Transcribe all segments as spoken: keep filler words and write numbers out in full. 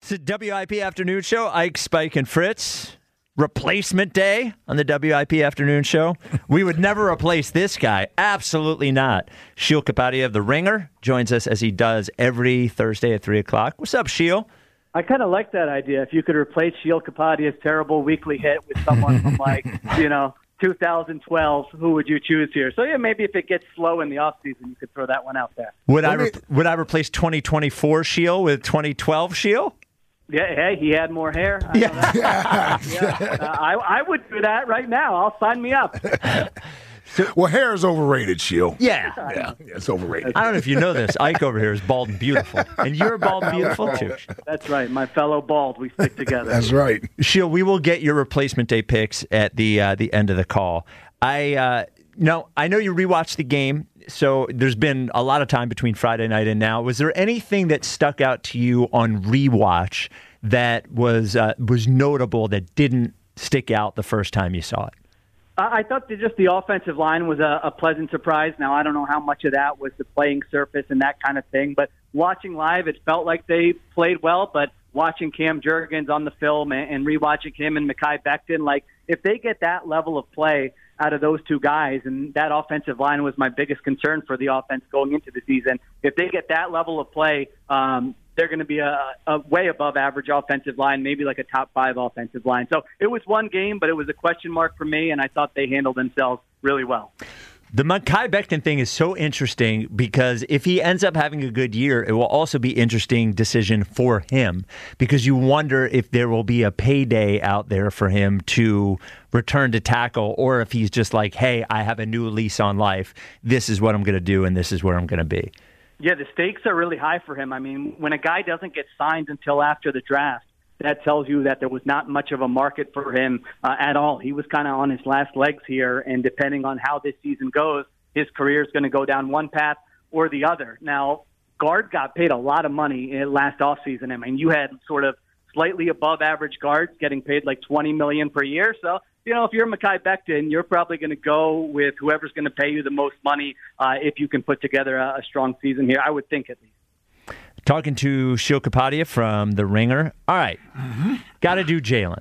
It's the W I P Afternoon Show. Ike, Spike, and Fritz. Replacement day on the W I P Afternoon Show. We would never replace this guy. Absolutely not. Sheil Kapadia of The Ringer joins us as he does every Thursday at three o'clock. What's up, Sheil? I kind of like that idea. If you could replace Sheil Kapadia's terrible weekly hit with someone from, like, you know, two thousand twelve, who would you choose here? So, yeah, maybe if it gets slow in the offseason, you could throw that one out there. Would I re- would I replace twenty twenty-four Sheil with twenty twelve Sheil? Yeah, hey, he had more hair. I yeah, yeah. yeah. Uh, I, I would do that right now. I'll sign me up. So, well, hair is overrated, Sheil. Yeah. yeah, yeah, it's overrated. I don't know if you know this. Ike over here is bald and beautiful, and you're bald and beautiful too. That's right, my fellow bald. We stick together. That's right. Sheil, we will get your replacement day picks at the uh, the end of the call. I uh, no, I know you rewatched the game, so there's been a lot of time between Friday night and now. Was there anything that stuck out to you on rewatch that was uh, was notable that didn't stick out the first time you saw it? I thought that just the offensive line was a, a pleasant surprise. Now, I don't know how much of that was the playing surface and that kind of thing, but watching live, it felt like they played well, but watching Cam Jurgens on the film and, and rewatching him and Mekhi Becton, like, if they get that level of play out of those two guys, and that offensive line was my biggest concern for the offense going into the season, if they get that level of play, um, they're going to be a, a way above average offensive line, maybe like a top five offensive line. So it was one game, but it was a question mark for me, and I thought they handled themselves really well. The Mekhi Becton thing is so interesting because if he ends up having a good year, it will also be interesting decision for him because you wonder if there will be a payday out there for him to return to tackle or if he's just like, hey, I have a new lease on life. This is what I'm going to do, and this is where I'm going to be. Yeah, the stakes are really high for him. I mean, when a guy doesn't get signed until after the draft, that tells you that there was not much of a market for him uh, at all. He was kind of on his last legs here, and depending on how this season goes, his career is going to go down one path or the other. Now, guard got paid a lot of money in last offseason. I mean, you had sort of slightly above average guards getting paid like twenty million dollars per year. So, you know, if you're Mekhi Becton, you're probably going to go with whoever's going to pay you the most money uh, if you can put together a, a strong season here, I would think at least. Talking to Sheil Kapadia from The Ringer. All right, mm-hmm. Got to do Jalen.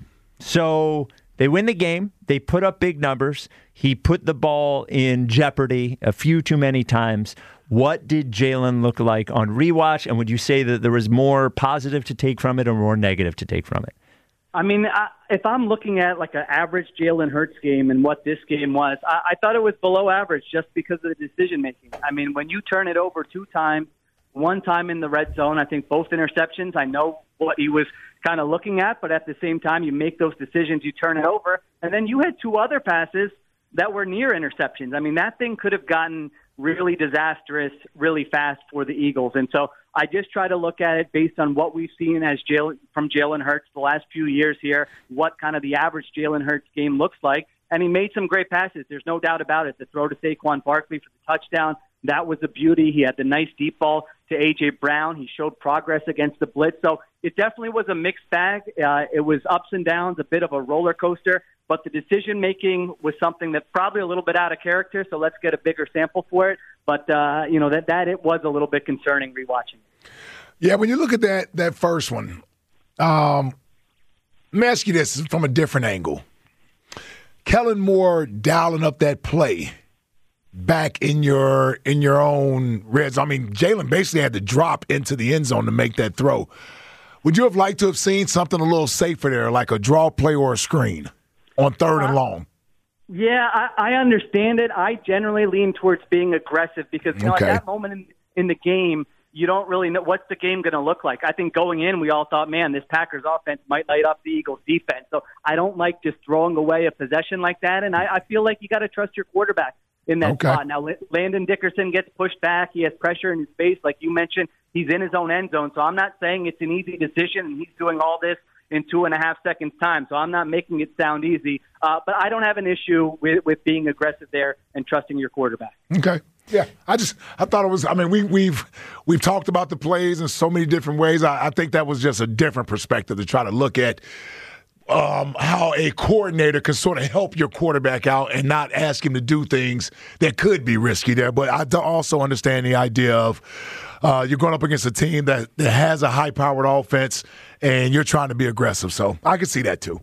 So they win the game. They put up big numbers. He put the ball in jeopardy a few too many times. What did Jalen look like on rewatch? And would you say that there was more positive to take from it or more negative to take from it? I mean, I, if I'm looking at like an average Jalen Hurts game and what this game was, I, I thought it was below average just because of the decision making. I mean, when you turn it over two times, one time in the red zone, I think both interceptions, I know what he was kind of looking at, but at the same time, you make those decisions, you turn it over. And then you had two other passes that were near interceptions. I mean, that thing could have gotten really disastrous really fast for the Eagles. And so I just try to look at it based on what we've seen as Jalen, from Jalen Hurts the last few years here, what kind of the average Jalen Hurts game looks like. And he made some great passes. There's no doubt about it. The throw to Saquon Barkley for the touchdown, that was a beauty. He had the nice deep ball to A J. Brown. He showed progress against the blitz. So it definitely was a mixed bag. Uh, it was ups and downs, a bit of a roller coaster. But the decision-making was something that's probably a little bit out of character, so let's get a bigger sample for it. But, uh, you know, that, that it was a little bit concerning rewatching. Yeah, when you look at that that first one, um, let me ask you this from a different angle. Kellen Moore dialing up that play back in your in your own red zone. I mean, Jalen basically had to drop into the end zone to make that throw. Would you have liked to have seen something a little safer there, like a draw play or a screen on third and long? Yeah, I, I understand it. I generally lean towards being aggressive because, you know, okay. at that moment in, in the game, you don't really know what's the game going to look like. I think going in, we all thought, man, this Packers offense might light up the Eagles defense. So I don't like just throwing away a possession like that. And I, I feel like you got to trust your quarterback in that okay. spot. Now, Landon Dickerson gets pushed back. He has pressure in his face. Like you mentioned, he's in his own end zone. So I'm not saying it's an easy decision and he's doing all this in two and a half seconds time. So I'm not making it sound easy. Uh, but I don't have an issue with, with being aggressive there and trusting your quarterback. Okay. Yeah. I just, I thought it was, I mean, we, we've, we've talked about the plays in so many different ways. I, I think that was just a different perspective to try to look at um, how a coordinator can sort of help your quarterback out and not ask him to do things that could be risky there. But I do also understand the idea of, uh, you're going up against a team that, that has a high-powered offense, and you're trying to be aggressive. So I can see that too.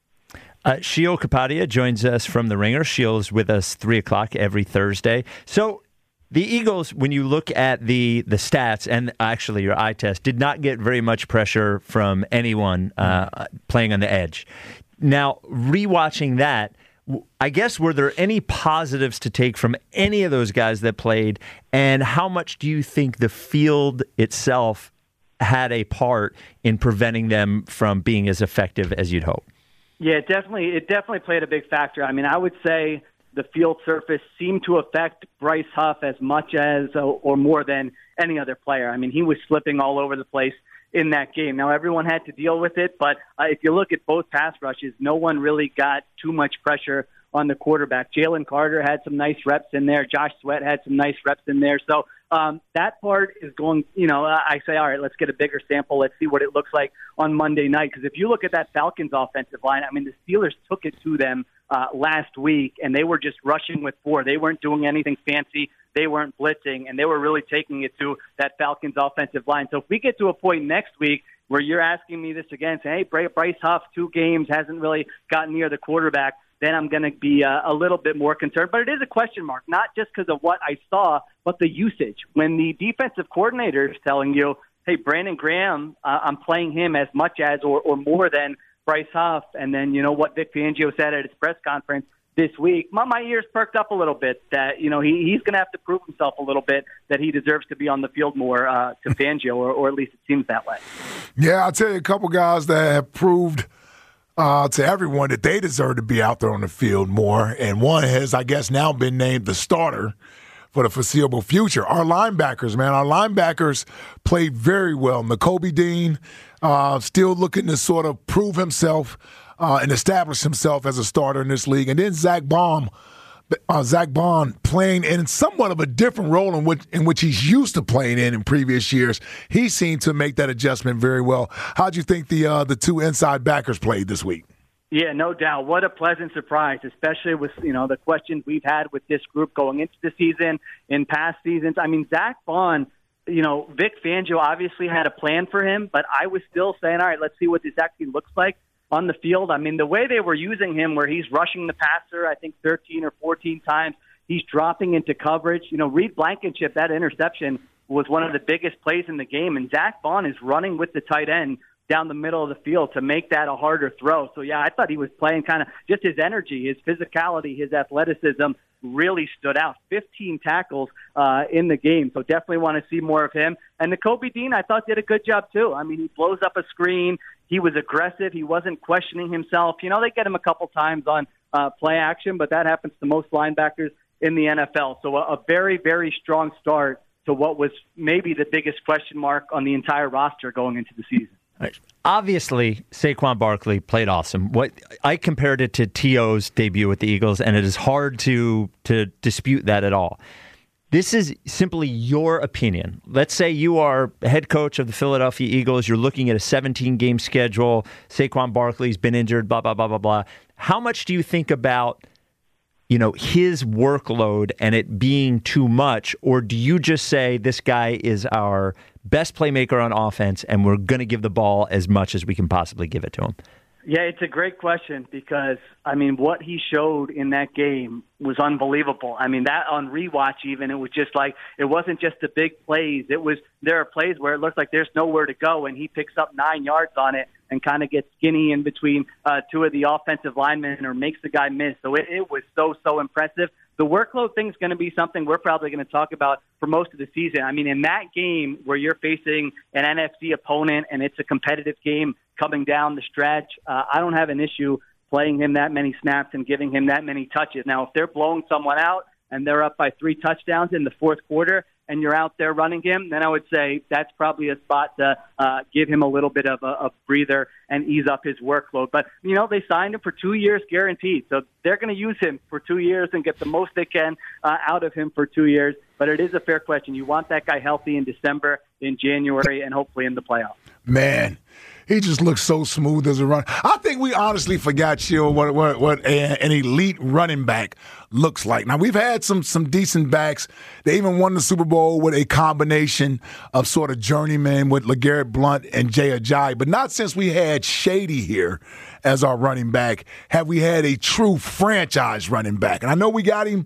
Uh, Sheil Kapadia joins us from The Ringer. Sheil's with us three o'clock every Thursday. So the Eagles, when you look at the the stats and actually your eye test, did not get very much pressure from anyone uh, playing on the edge. Now, rewatching that, I guess, were there any positives to take from any of those guys that played, and how much do you think the field itself had a part in preventing them from being as effective as you'd hope? Yeah, it definitely, it definitely played a big factor. I mean, I would say the field surface seemed to affect Bryce Huff as much as or more than any other player. I mean, he was slipping all over the place in that game. Now, everyone had to deal with it, but uh, if you look at both pass rushes, no one really got too much pressure on the quarterback. Jalen Carter had some nice reps in there. Josh Sweat had some nice reps in there. So um, that part is going, you know, I say, all right, let's get a bigger sample. Let's see what it looks like on Monday night. Because if you look at that Falcons offensive line, I mean, the Steelers took it to them uh, last week, and they were just rushing with four. They weren't doing anything fancy. They weren't blitzing, and they were really taking it to that Falcons offensive line. So if we get to a point next week where you're asking me this again, saying, hey, Bryce Huff, two games, hasn't really gotten near the quarterback, then I'm going to be uh, a little bit more concerned. But it is a question mark, not just because of what I saw, but the usage. When the defensive coordinator is telling you, hey, Brandon Graham, uh, I'm playing him as much as or, or more than Bryce Huff, and then, you know, what Vic Fangio said at his press conference this week, my, my ears perked up a little bit that, you know, he, he's going to have to prove himself a little bit that he deserves to be on the field more uh, to Fangio, or, or at least it seems that way. Yeah, I'll tell you a couple guys that have proved uh, to everyone that they deserve to be out there on the field more, and one has, I guess, now been named the starter for the foreseeable future. Our linebackers, man, our linebackers played very well. Nakobe Dean uh, still looking to sort of prove himself Uh, and establish himself as a starter in this league. And then Zach Baum, uh, Zach Baum playing in somewhat of a different role in which, in which he's used to playing in in previous years. He seemed to make that adjustment very well. How'd you think the uh, the two inside backers played this week? Yeah, no doubt. What a pleasant surprise, especially with, you know, the questions we've had with this group going into the season, in past seasons. I mean, Zach Baum, you know, Vic Fangio obviously had a plan for him, but I was still saying, all right, let's see what this actually looks like on the field. I mean, the way they were using him, where he's rushing the passer, I think thirteen or fourteen times, he's dropping into coverage. You know, Reed Blankenship, that interception was one of the biggest plays in the game, and Zach Baum is running with the tight end down the middle of the field to make that a harder throw. So, yeah, I thought he was playing kind of just his energy, his physicality, his athleticism really stood out. fifteen tackles uh, in the game, so definitely want to see more of him. And Nakobe Dean, I thought, did a good job too. I mean, he blows up a screen. He was aggressive. He wasn't questioning himself. You know, they get him a couple times on uh, play action, but that happens to most linebackers in the N F L. So a, a very, very strong start to what was maybe the biggest question mark on the entire roster going into the season. Obviously, Saquon Barkley played awesome. What I compared it to T O's debut with the Eagles, and it is hard to to dispute that at all. This is simply your opinion. Let's say you are head coach of the Philadelphia Eagles. You're looking at a seventeen-game schedule. Saquon Barkley's been injured, blah, blah, blah, blah, blah. How much do you think about, you know, his workload and it being too much? Or do you just say this guy is our best playmaker on offense and we're going to give the ball as much as we can possibly give it to him? Yeah, it's a great question because, I mean, what he showed in that game was unbelievable. I mean, that on rewatch even, it was just like, it wasn't just the big plays. It was, there are plays where it looks like there's nowhere to go, and he picks up nine yards on it and kind of gets skinny in between uh, two of the offensive linemen or makes the guy miss. So it, it was so, so impressive. The workload thing is going to be something we're probably going to talk about for most of the season. I mean, in that game where you're facing an N F C opponent and it's a competitive game coming down the stretch, uh, I don't have an issue playing him that many snaps and giving him that many touches. Now, if they're blowing someone out and they're up by three touchdowns in the fourth quarter and you're out there running him, then I would say that's probably a spot to uh, give him a little bit of a, a breather and ease up his workload. But, you know, they signed him for two years guaranteed. So they're going to use him for two years and get the most they can uh, out of him for two years. but it is a fair question. You want that guy healthy in December, in January, and hopefully in the playoffs. Man, he just looks so smooth as a run. I think we honestly forgot, Shield, what what, what a, an elite running back looks like. Now, we've had some some decent backs. They even won the Super Bowl with a combination of sort of journeymen with LeGarrette Blount and Jay Ajayi. But not since we had Shady here as our running back have we had a true franchise running back. And I know we got him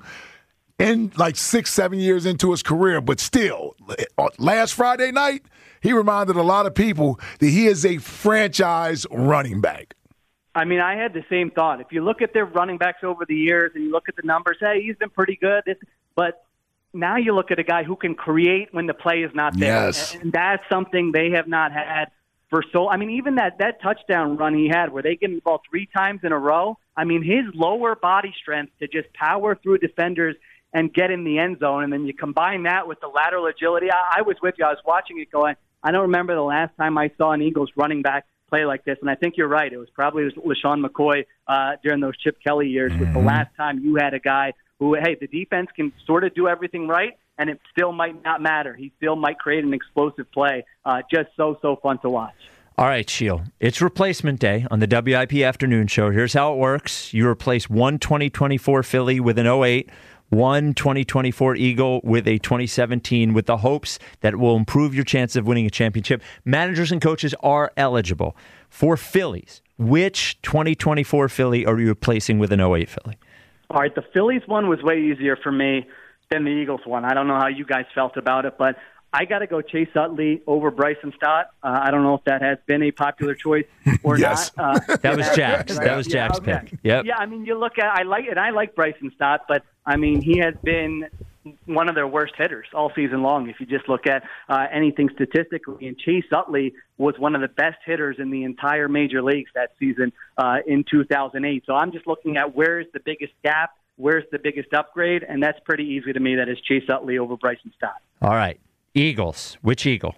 in like six, seven years into his career, but still, last Friday night, he reminded a lot of people that he is a franchise running back. I mean, I had the same thought. If you look at their running backs over the years and you look at the numbers, hey, he's been pretty good. But now you look at a guy who can create when the play is not there. Yes. And that's something they have not had for so – I mean, even that, that touchdown run he had where they get him the ball three times in a row, I mean, his lower body strength to just power through defenders and get in the end zone, and then you combine that with the lateral agility. I, I was with you. I was watching it going, I don't remember the last time I saw an Eagles running back play like this, and I think you're right. It was probably LaShawn McCoy uh, during those Chip Kelly years mm-hmm. was the last time you had a guy who, hey, the defense can sort of do everything right, and it still might not matter. He still might create an explosive play. Uh, just so, so fun to watch. All right, Shield. It's replacement day on the W I P Afternoon Show. Here's how it works. You replace one twenty twenty-four Philly with an oh eight, one twenty twenty-four Eagle with a twenty seventeen, with the hopes that it will improve your chance of winning a championship. Managers and coaches are eligible. For Phillies, which twenty twenty-four Philly are you replacing with an oh eight Philly? All right, the Phillies one was way easier for me than the Eagles one. I don't know how you guys felt about it, but I got to go Chase Utley over Bryson Stott. Uh, I don't know if that has been a popular choice or yes. not. Uh, that was Jack's. That was Jack's yeah, okay. pick. Yep. Yeah, I mean, you look at I like and I like Bryson Stott, but I mean, he has been one of their worst hitters all season long. If you just look at uh, anything statistically, and Chase Utley was one of the best hitters in the entire major leagues that season uh, in two thousand eight. So I'm just looking at where's the biggest gap, where's the biggest upgrade, and that's pretty easy to me. That is Chase Utley over Bryson Stott. All right. Eagles. Which Eagle?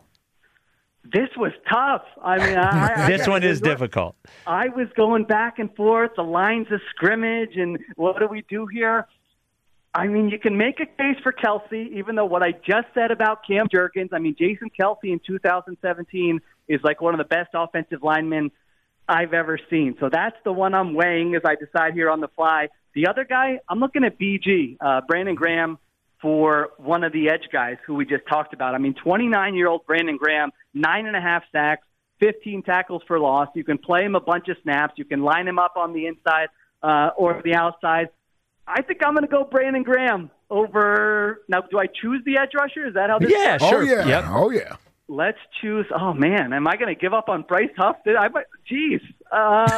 This was tough. I mean, I, I, this I, one is look, difficult. I was going back and forth, the lines of scrimmage, and what do we do here? I mean, you can make a case for Kelsey, even though what I just said about Cam Jurgens, I mean, Jason Kelsey in two thousand seventeen is like one of the best offensive linemen I've ever seen. So that's the one I'm weighing as I decide here on the fly. The other guy, I'm looking at B G, uh, Brandon Graham, for one of the edge guys who we just talked about. I mean, twenty-nine-year-old Brandon Graham, nine and a half sacks, fifteen tackles for loss. You can play him a bunch of snaps. You can line him up on the inside uh, or the outside. I think I'm going to go Brandon Graham over. Now, do I choose the edge rusher? Is that how this Yeah, goes? sure. Oh, yeah. Yep. Oh, yeah. Let's choose. Oh, man. Am I going to give up on Bryce Huff? I might. Jeez. Um,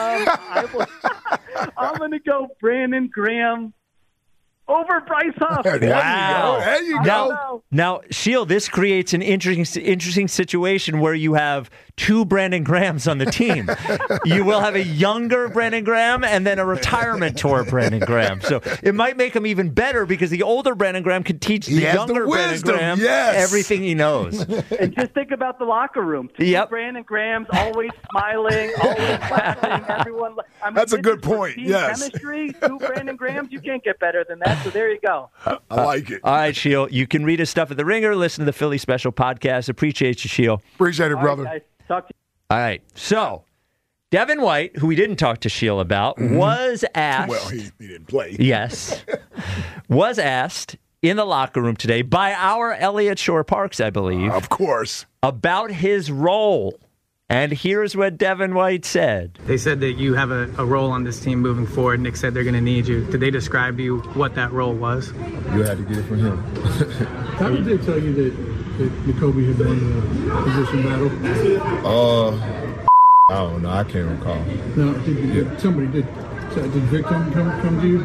I will, I'm going to go Brandon Graham over Bryce Huff. There Wow. you go. There you Now, go. now, Shield, this creates an interesting, interesting situation where you have two Brandon Grahams on the team. You will have a younger Brandon Graham and then a retirement tour Brandon Graham. So it might make him even better because the older Brandon Graham can teach the He has younger the Brandon wisdom, Graham yes. everything he knows. And just think about the locker room. Two Yep. Brandon Grahams always smiling, always laughing. Everyone. I mean, That's a this good is for point, team yes. Chemistry. Two Brandon Grahams. You can't get better than that. So there you go. I like it. All right, Shield. You can read his stuff at The Ringer. Listen to the Philly Special podcast. Appreciate you, Shield. Appreciate it, All brother. right, guys. Talk to you. All right. So, Devin White, who we didn't talk to Shield about, mm-hmm. was asked. Well, he, he didn't play. Yes. was asked in the locker room today by our Elliott Shore Parks, I believe. Uh, of course. About his role. And here's what Devin White said. They said that you have a, a role on this team moving forward. Nick said they're going to need you. Did they describe to you what that role was? You had to get it from him. How did they tell you that, that Jacoby had won the position battle? Uh, I don't know. I can't recall. No, did, did Yeah. somebody did. Did Vic come, come, come to you?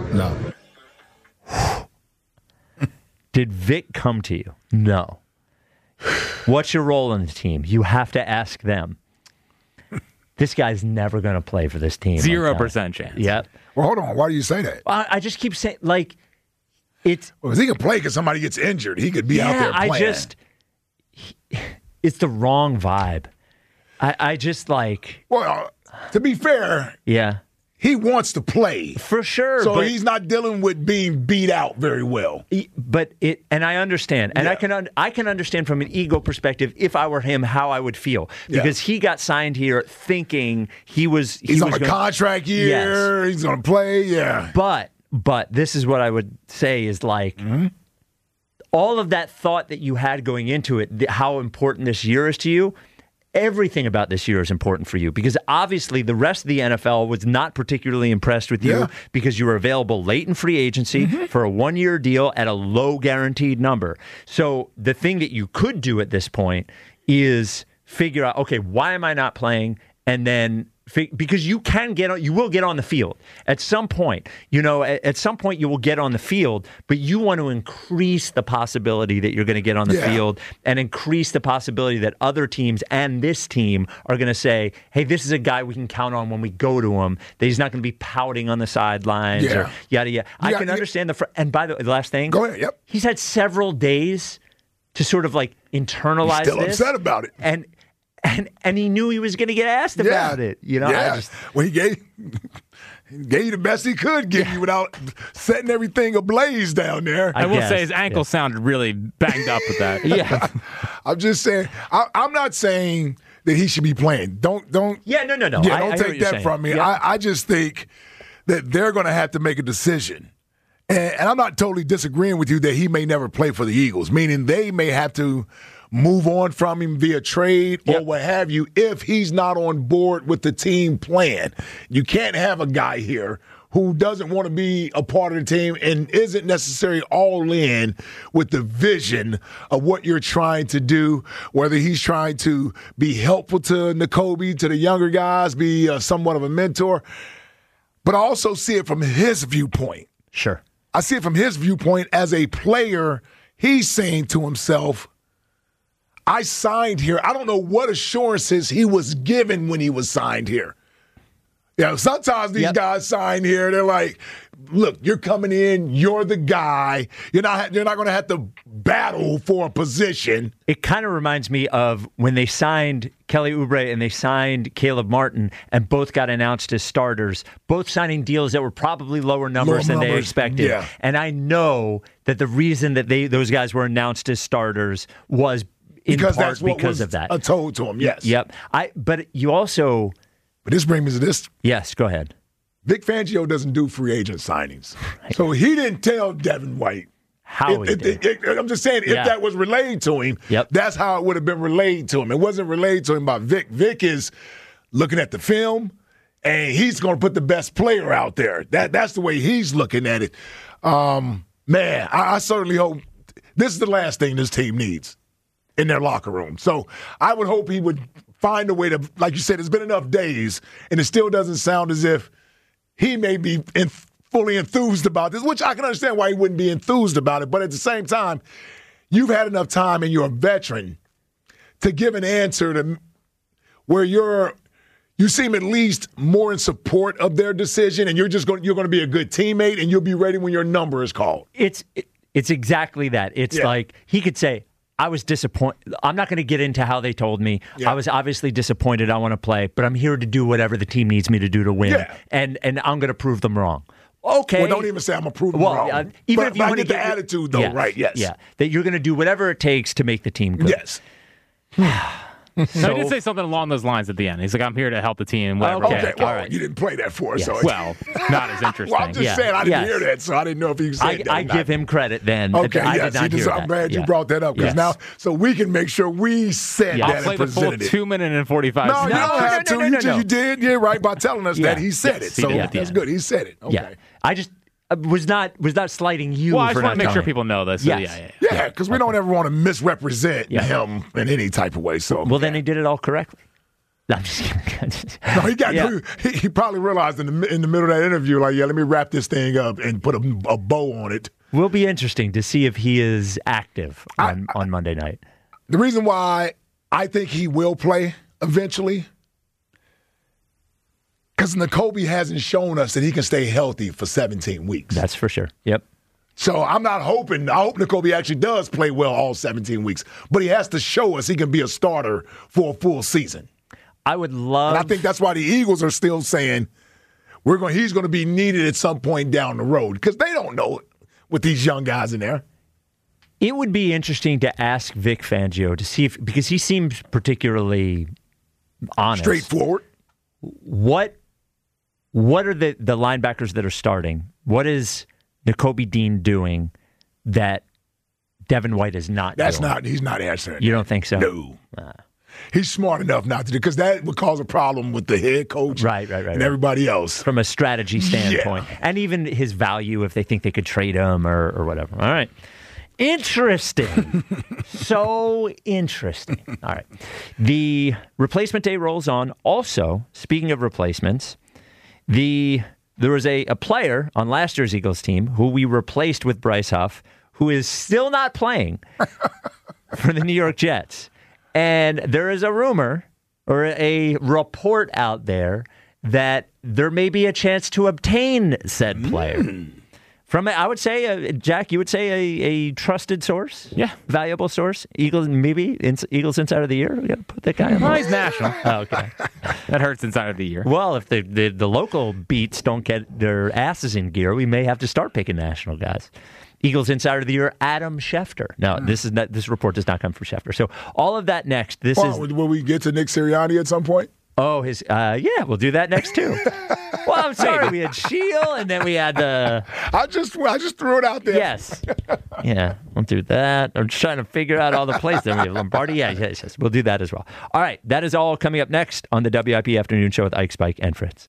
No. Did Vic come to you? No. What's your role in the team? You have to ask them. This guy's never going to play for this team. Zero percent chance. Yep. Well, hold on. Why do you say that? I, I just keep saying, like, it's. Well, if he can play because somebody gets injured, he could be yeah, out there playing. I just. He, it's the wrong vibe. I, I just like. Well, to be fair, Yeah. he wants to play. For sure. So but, he's not dealing with being beat out very well. But it, and I understand, and Yeah. I can un, I can understand from an ego perspective, if I were him, how I would feel, because Yeah. he got signed here thinking he was he He's was on a gonna, contract year. Yes. He's going to play. Yeah. But but this is what I would say is like. Mm-hmm. All of that thought that you had going into it, th- how important this year is to you, everything about this year is important for you, because obviously the rest of the N F L was not particularly impressed with you Yeah. because you were available late in free agency Mm-hmm. for a one-year deal at a low guaranteed number. So the thing that you could do at this point is figure out, okay, why am I not playing? And then because you can get on, you will get on the field at some point. You know, at, at some point you will get on the field, but you want to increase the possibility that you're going to get on the Yeah. field, and increase the possibility that other teams and this team are going to say, "Hey, this is a guy we can count on when we go to him. That he's not going to be pouting on the sidelines Yeah. or yada yada." I Yeah, can yeah. understand the. Fr- and by the way, the last thing, Go ahead. Yep. he's had several days to sort of like internalize He's still this, upset about it. and. And and he knew he was going to get asked about it. You know, yeah. I just, well, he gave, he gave you the best he could give you without setting everything ablaze down there. I I will guess, say his ankle yeah. sounded really banged up with that. yeah, I'm just saying. I, I'm not saying that he should be playing. Don't don't. yeah. No, no, no. Yeah, I, don't I hear what take you're that saying. from me. Yep. I, I just think that they're going to have to make a decision. And, and I'm not totally disagreeing with you that he may never play for the Eagles, meaning they may have to move on from him via trade or Yep. what have you if he's not on board with the team plan. You can't have a guy here who doesn't want to be a part of the team and isn't necessarily all in with the vision of what you're trying to do, whether he's trying to be helpful to Nakobe, to the younger guys, be uh, somewhat of a mentor. But I also see it from his viewpoint. Sure. I see it from his viewpoint as a player. He's saying to himself, I signed here. I don't know what assurances he was given when he was signed here. You know, sometimes these Yep. guys sign here, they're like, look, you're coming in, you're the guy. You're not you're not going to have to battle for a position. It kind of reminds me of when they signed Kelly Oubre and they signed Caleb Martin, and both got announced as starters, both signing deals that were probably lower numbers Lower than they numbers, expected. yeah. And I know that the reason that they those guys were announced as starters was in Because part that's what because was of that. uh, told to him, yes. Yep. I but you also But this brings me to this. yes, go ahead. Vic Fangio doesn't do free agent signings. So he didn't tell Devin White. How If- he if- did. if- I'm just saying, if Yeah. that was relayed to him, Yep. that's how it would have been relayed to him. It wasn't relayed to him by Vic. Vic is looking at the film, and he's going to put the best player out there. That That's the way he's looking at it. Um, man, I, I certainly hope this is the last thing this team needs in their locker room. So I would hope he would find a way to, like you said, it's been enough days, and it still doesn't sound as if he may be in, fully enthused about this, which I can understand why he wouldn't be enthused about it. But at the same time, you've had enough time and you're a veteran to give an answer to where you're you seem at least more in support of their decision, and you're just going you're going to be a good teammate, and you'll be ready when your number is called. It's it, it's exactly that. It's Yeah. like he could say, I was disappointed. I'm not going to get into how they told me. Yeah. I was obviously disappointed. I want to play, but I'm here to do whatever the team needs me to do to win. Yeah. And and I'm going to prove them wrong. Okay. Well, don't even say I'm going to prove them Well, wrong. uh, even but, if you but I want to get the get your- attitude, though, Yes, right? Yes. Yeah. That you're going to do whatever it takes to make the team good. Yes. No, So- he did say something along those lines at the end. He's like, I'm here to help the team. Whatever. Okay. Okay. Yeah. Well, all right. you didn't play that for us, Yes. so Well, not as interesting. well, I'm just Yeah. saying I didn't Yes. hear that, so I didn't know if you said I, that. I or give not. him credit then. Okay, I yes, did not he hear just, I'm that. glad you Yeah. brought that up because Yes. now, so we can make sure we said Yeah. that I'll play and the full presented it. two minute and forty-five No, you seconds. don't no, have no, to. no, you, no, just, no. you did, yeah, right, by telling us Yeah. that he said Yes, it. he So did at the that's end. good. He said it. Okay. Yeah. I just uh, was not was not slighting you. Well, I for just want not to make sure telling. people know this. So, Yes. yeah, yeah, yeah. Yeah, because we don't ever want to misrepresent Yeah. him in any type of way. So Well, then he did it all correctly. No, I'm just kidding. no, he got Yeah. he, he probably realized in the in the middle of that interview, like, yeah, let me wrap this thing up and put a, a bow on it. Will be interesting to see if he is active on, on Monday night. The reason why I think he will play eventually, because Nakobe hasn't shown us that he can stay healthy for seventeen weeks. That's for sure. Yep. So I'm not hoping, I hope Nakobe actually does play well all seventeen weeks, but he has to show us he can be a starter for a full season. I would love. And I think that's why the Eagles are still saying, we're going. He's going to be needed at some point down the road because they don't know it with these young guys in there. It would be interesting to ask Vic Fangio to see if, because he seems particularly honest. Straightforward. What what are the, the linebackers that are starting? What is Nakobe Dean doing that Devin White is not That's doing? not, he's not answering. You that. don't think so? No. Ah. He's smart enough not to do, because that would cause a problem with the head coach Right, right, right, and right. everybody else. From a strategy standpoint. Yeah. And even his value if they think they could trade him or, or whatever. All right. Interesting. So interesting. All right. The replacement day rolls on. Also, speaking of replacements, the there was a, a player on last year's Eagles team who we replaced with Bryce Huff, who is still not playing for the New York Jets. And there is a rumor or a report out there that there may be a chance to obtain said player. Mm. From, I would say, uh, Jack, you would say a, a trusted source? Yeah. Valuable source? Eagles, maybe? In, Eagles Insider of the Year? We got to put that guy on. Well, he's national. Oh, okay. That hurts inside of the year. Well, if the, the, the local beats don't get their asses in gear, we may have to start picking national guys. Eagles Insider of the Year, Adam Schefter. No, this is not. This report does not come from Schefter. So all of that next. This Well, is. will we get to Nick Sirianni at some point? Oh, his. Uh, yeah, we'll do that next too. Well, I'm sorry. We had Shield, and then we had the. I just, I just threw it out there. Yes. Yeah, we'll do that. I'm just trying to figure out all the places. Then we have Lombardi. Yeah, yes, yes. We'll do that as well. All right, that is all coming up next on the W I P Afternoon Show with Ike, Spike, and Fritz.